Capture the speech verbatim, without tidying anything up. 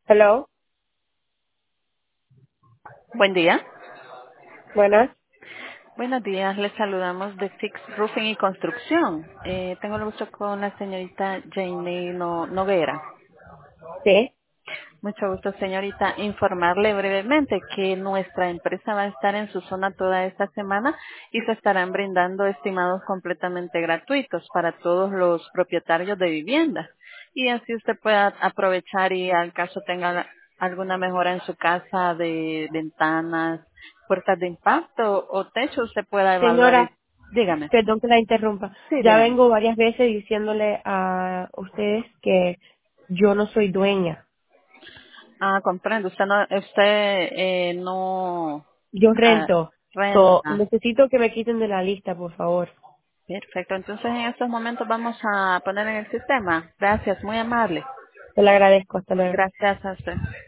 Hello, Buen día. buenas, Buenos días, les saludamos de Six Roofing y Construcción. Eh, tengo el gusto con la señorita Janie no Noguera. sí. Mucho gusto, señorita. Informarle brevemente que nuestra empresa va a estar en su zona toda esta semana y se estarán brindando estimados completamente gratuitos para todos los propietarios de viviendas. Y así usted pueda aprovechar y al caso tenga alguna mejora en su casa de ventanas, puertas de impacto o techo, usted pueda evaluar y Señora, dígame. perdón que la interrumpa. Sí, Ya dígame. vengo varias veces diciéndole a ustedes que yo no soy dueña. Ah, comprendo. Usted no, usted eh, no Yo ah, rento. So, renta. necesito que me quiten de la lista, por favor. Perfecto. Entonces en estos momentos vamos a poner en el sistema. Gracias, muy amable. Te lo agradezco. Hasta luego. Gracias a usted.